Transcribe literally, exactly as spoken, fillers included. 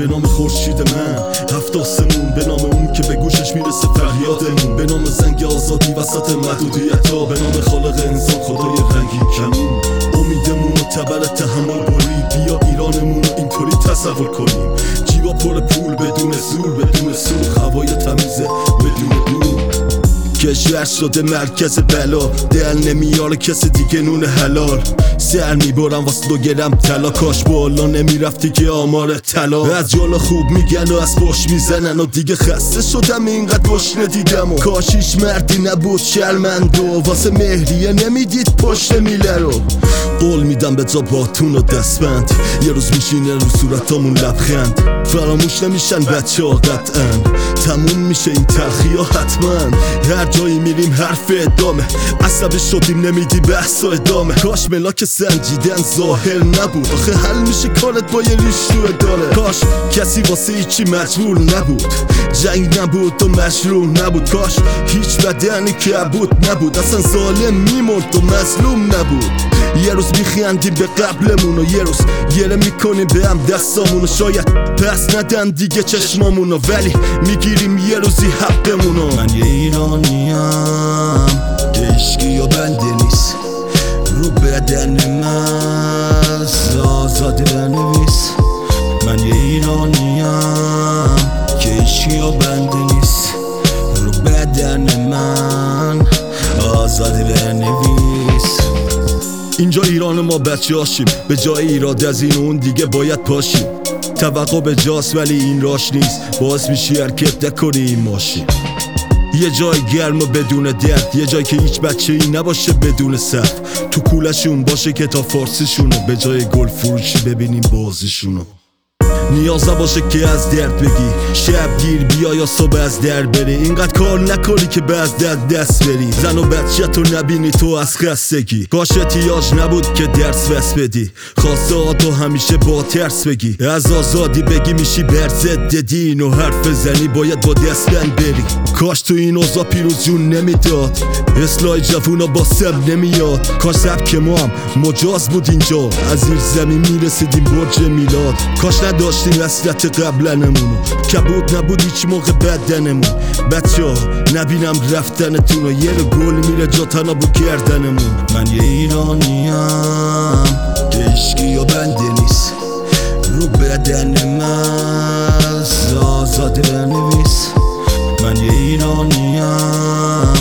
به نام خورشید من، هفت آسمون به نام اون که به گوشش میرسه فریادمون، به نام زنگ آزادی وسط محدودیت ها، به نام خالق انسان خدای رنگین کمون. امیدمون و تبر تحمل برید، بیا ایرانمون رو اینطوری تصور کنیم، جیبا پر پول بدون زور بدون سوخ، هوای تمیزه بدون دور. کشور شده مرکز بلا، دل نمیاره کسی دیگه نون حلال، سر میبرم واسه دو گرم طلا، کاش بالا نمیرفتی که آمار طلا. از جالا خوب میگن و از پشت میزنن و دیگه خسته شدم اینقدر بشنه دیدم و کاش هیچ مردی نبود شرمنده و واسه مهریه نمیدید پشت میله رو. قول میدم به جا باتون و دستبند، یه روز میشینه رو صورتامون لبخند، فراموش نمیشن بچه ها قطعا، تموم میشه این تلخی ها حتما. هر جایی میریم حرف ادامه، عصبی شدیم نمیدی بحث و ادامه، کاش ملاک سنجیدن ظاهر نبود، آخه حل میشه کارت با یه ریش رو اداره. کاش کسی واسه هیچی مجبور نبود، جنگ نبود و مشروع نبود، کاش هیچ بدنی که بود نبود، اصلا ظالم میمرد و مظلوم نبود. یه روز میخندیم به قبلمون و یه روز گره میکنیم به هم دستامونو، شاید پس ندن دیگه چشمامونو، ولی میگیریم یه روزی حقمونو. من یه ایرانیم که عشقی و بنده نیست، رو بدن من آزاده بنویس. من یه ایرانیم که عشقی و بنده نیست، رو بدن من آزاده بنویس. اینجا ایران ما بچه هاشیم، به جای ایراد از این اون دیگه باید پاشیم، توقع به جاست ولی این راش نیست، باعث میشی حرکت نکنی این ماشین. یه جای گرم و بدون درد، یه جای که هیچ بچه ای نباشه بدون سقف، تو کولشون باشه که تا فارسیشونو، به جای گل فروشی ببینیم بازیشونو. نیاز نباشه که از درد بگی، شب گیر بیا یا صبح از در بری، اینقدر کار نکنی که به از درد دست بری، زن و بچه تو نبینی تو از خستگی، کاش احتیاج نبود که درس بس بدی، خواسته ها تو همیشه با ترس بگی، از آزادی بگی میشی بر ضد دین و حرف زنی باید با دستن بری. کاش تو این اوضاع پیروز جون نمیداد، اصلاح جوونا با سب نمیاد، کاش سبک ما هم مجاز بود اینجا، از این زمین میرسیدیم برج میلاد، کاش نداشتیم وصلت قبلنمونو، کبود نبود هیچ موقع بدنمون، بچه ها نبینم رفتنتونو، یه رو گل میره جا تنابو کردنمون. من یه ایرانیم که عشقی و بنده نیست، رو بدن من آزاده بنویس. من یه ایرانیم